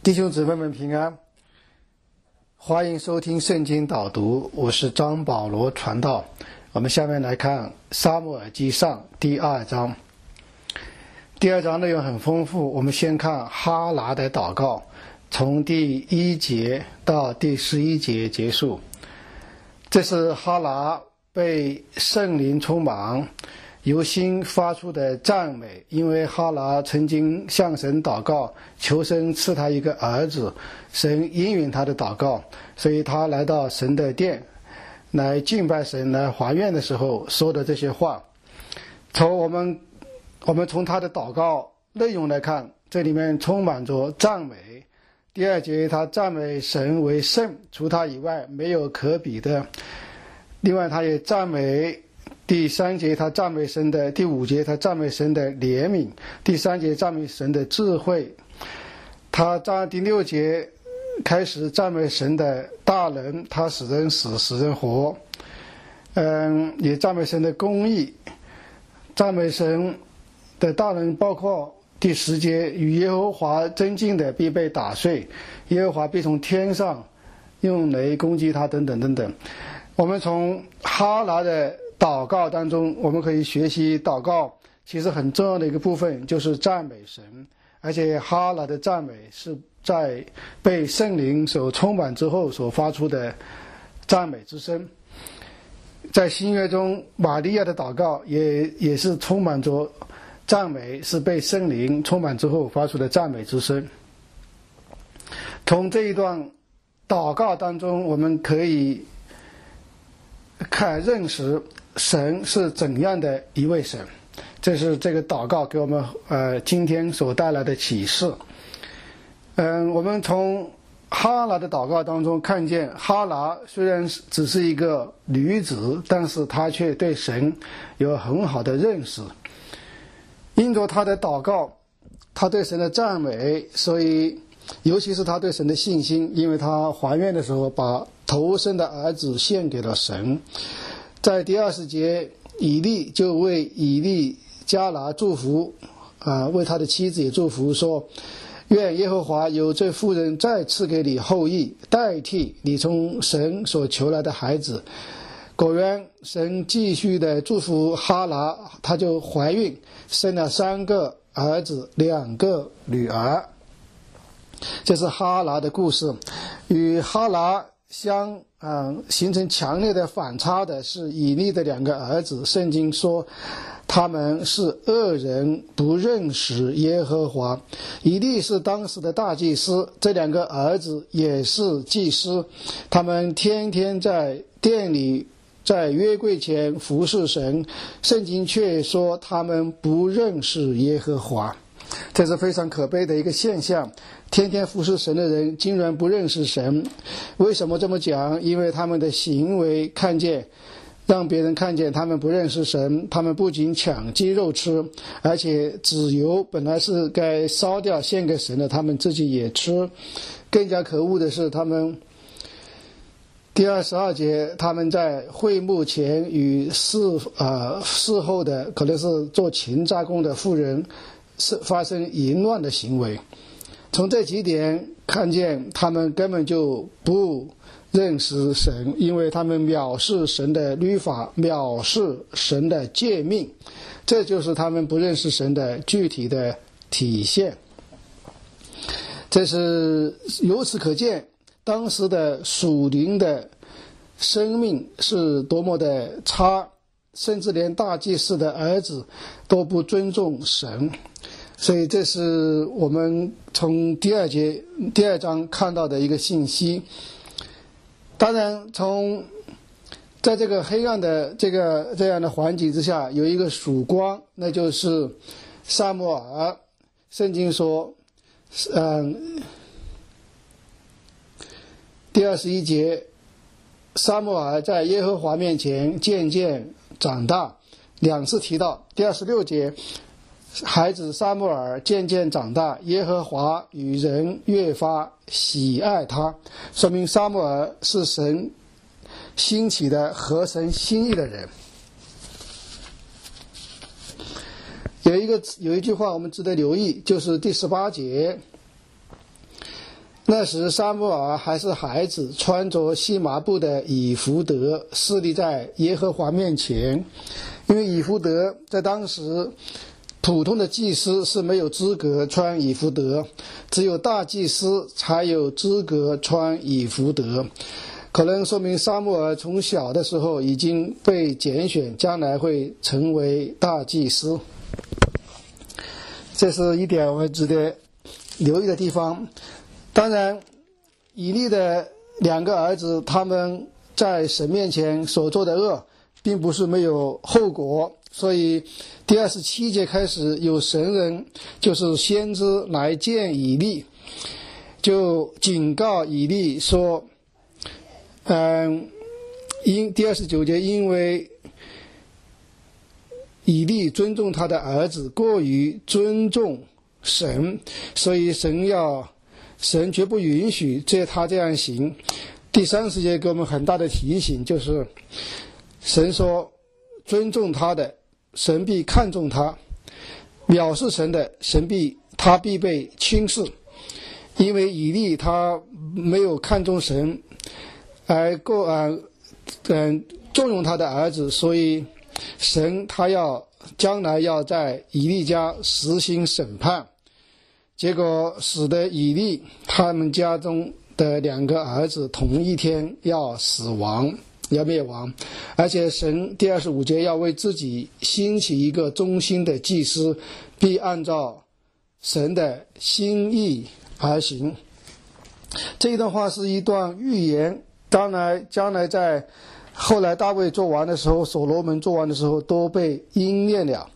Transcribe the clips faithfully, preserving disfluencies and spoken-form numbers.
弟兄姊妹们平安，欢迎收听圣经导读，我是张保罗传道。我们下面来看撒母耳记上第二章。第二章内容很丰富，我们先看哈拿的祷告，从第一节到第十一节结束。这是哈拿被圣灵充满，由心发出的赞美，因为哈拿曾经向神祷告，求神赐他一个儿子，神应允他的祷告，所以他来到神的殿来敬拜神，来还愿的时候说的这些话。从我们我们从他的祷告内容来看，这里面充满着赞美。第二节他赞美神为圣，除他以外没有可比的。另外他也赞美第三节他赞美神的，第五节他赞美神的怜悯，第三节赞美神的智慧，他在第六节开始赞美神的大能，他使人死使人活，嗯，也赞美神的公义，赞美神的大能包括第十节与耶和华争竞的必被打碎，耶和华必从天上用雷攻击他，等等等等。我们从哈拿的祷告当中，我们可以学习祷告其实很重要的一个部分就是赞美神，而且哈拿的赞美是在被圣灵所充满之后所发出的赞美之声。在新约中，玛利亚的祷告也也是充满着赞美，是被圣灵充满之后发出的赞美之声。从这一段祷告当中，我们可以看认识神是怎样的一位神，这是这个祷告给我们呃今天所带来的启示。嗯，我们从哈拿的祷告当中看见，哈拿虽然只是一个女子，但是她却对神有很好的认识。因着她的祷告，她对神的赞美，所以尤其是她对神的信心，因为她还愿的时候把头生的儿子献给了神。在第二十节，以利就为以利加拿祝福，啊、呃，为他的妻子也祝福，说：愿耶和华有这妇人再赐给你后裔，代替你从神所求来的孩子。果然，神继续的祝福哈拿，她就怀孕，生了三个儿子，两个女儿。这是哈拿的故事。与哈拿相嗯形成强烈的反差的是以利的两个儿子。圣经说他们是恶人，不认识耶和华。以利是当时的大祭司，这两个儿子也是祭司，他们天天在店里在约柜前服侍神，圣经却说他们不认识耶和华。这是非常可悲的一个现象，天天服侍神的人竟然不认识神。为什么这么讲？因为他们的行为看见让别人看见他们不认识神，他们不仅抢鸡肉吃，而且脂油本来是该烧掉献给神的，他们自己也吃。更加可恶的是，他们第二十二节，他们在会幕前与事呃事后的可能是做勤杂工的妇人是发生淫乱的行为。从这几点看见他们根本就不认识神，因为他们藐视神的律法，藐视神的诫命，这就是他们不认识神的具体的体现。这是由此可见当时的属灵的生命是多么的差，甚至连大祭司的儿子都不尊重神。所以这是我们从第二节第二章看到的一个信息。当然从在这个黑暗的这个这样的环境之下，有一个曙光，那就是撒母耳。圣经说嗯，第二十一节，撒母耳在耶和华面前渐渐长大，两次提到。第二十六节，孩子撒母耳渐渐长大，耶和华与人越发喜爱他，说明撒母耳是神兴起的合神心意的人。有一个有一句话我们值得留意，就是第十八节， 那时撒母耳还是孩子，穿着细麻布的以弗得侍立在耶和华面前。因为以弗得在当时普通的祭司是没有资格穿以弗得，只有大祭司才有资格穿以弗得，可能说明撒母耳从小的时候已经被拣选，将来会成为大祭司。这是一点我们值得留意的地方。当然，以利的两个儿子，他们在神面前所做的恶并不是没有后果，所以第二十七节开始，有神人就是先知来见以利，就警告以利说，嗯，因第二十九节，因为以利尊重他的儿子，过于尊重神，所以神要神绝不允许这他这样行。第三十节给我们很大的提醒，就是神说尊重他的，神必看重他；藐视神的，神必他必被轻视。因为以利他没有看重神，而过嗯嗯纵容他的儿子，所以神他要将来要在以利家实行审判，结果使得以利他们家中的两个儿子同一天要死亡，要灭亡。而且神第二十五节要为自己兴起一个忠心的祭司，必按照神的心意而行。这一段话是一段预言，当然将来在后来大卫做完的时候，所罗门做完的时候都被应验了。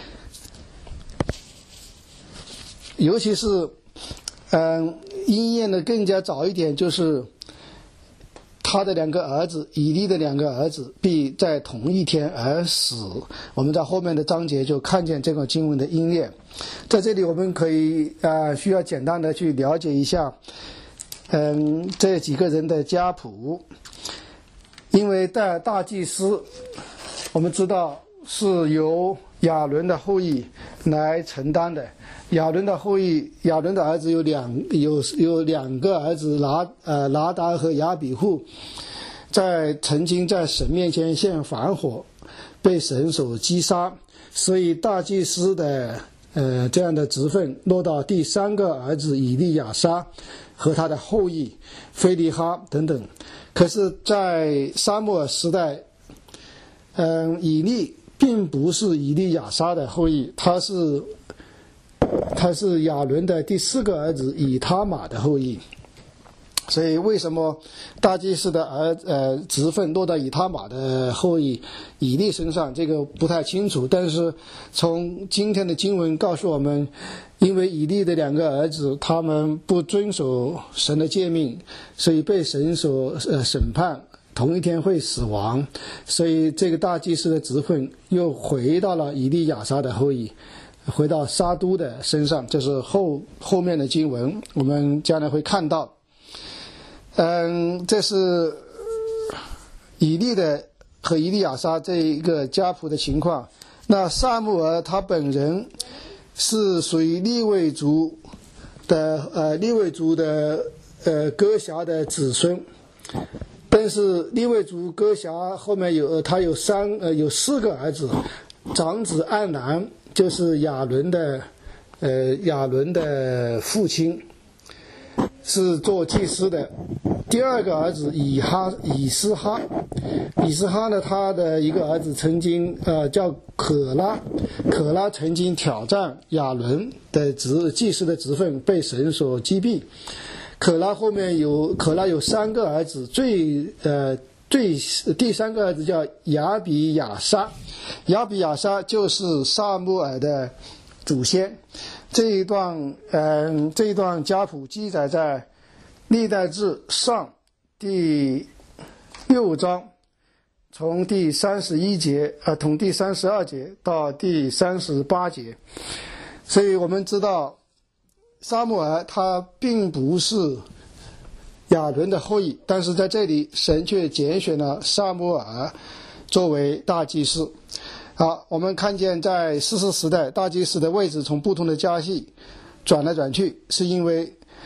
尤其是嗯，应验的更加早一点，就是他的两个儿子，以利的两个儿子必在同一天而死。我们在后面的章节就看见这个经文的应验。在这里我们可以呃需要简单的去了解一下嗯这几个人的家谱。因为在大祭司我们知道是由亚伦的后裔来承担的。亚伦的后裔，亚伦的儿子有两有有两个儿子拿呃拿达和亚比户，在曾经在神面前献反火，被神所击杀，所以大祭司的呃这样的职分落到第三个儿子以利亚撒和他的后裔菲利哈等等。可是在撒母耳时代，嗯、呃，以利并不是以利亚撒的后裔，他是他是亚伦的第四个儿子以他玛的后裔。所以为什么大祭司的儿呃职分落到以他玛的后裔以利身上，这个不太清楚。但是从今天的经文告诉我们，因为以利的两个儿子他们不遵守神的诫命，所以被神所呃审判，同一天会死亡，所以这个大祭司的职分又回到了以利亚撒的后裔，回到撒督的身上。这是后后面的经文我们将来会看到。嗯，这是以利的和以利亚撒这一个家谱的情况。那撒母耳他本人是属于利未族的呃利未族的呃哥辖的子孙，但是利未族哥辖后面有他有三呃有四个儿子，长子暗南就是亚伦的呃亚伦的父亲，是做祭司的。第二个儿子以哈以斯哈，以斯哈呢，他的一个儿子曾经呃叫可拉，可拉曾经挑战亚伦的职祭司的职分，被神所击毙。可拉后面有可拉有三个儿子，最呃最第三个儿子叫亚比亚撒，亚比亚撒就是撒母耳的祖先。这一段嗯、呃、这一段家谱记载在历代志上第六章，从第三十一节呃从第三十二节到第三十八节。所以我们知道撒母耳他并不是亚伦的后裔，但是在这里神却拣选了撒母耳作为大祭司。好，我们看见在士师时代，大祭司的位置从不同的家系转来转去，是因为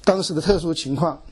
当时的特殊情况，